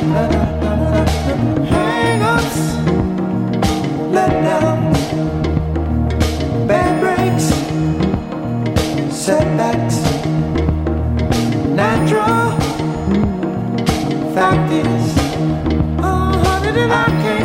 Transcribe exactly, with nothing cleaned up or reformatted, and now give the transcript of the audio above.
Hang-ups, letdowns, bad breaks, setbacks, natural. Fact is, oh, honey, that I can't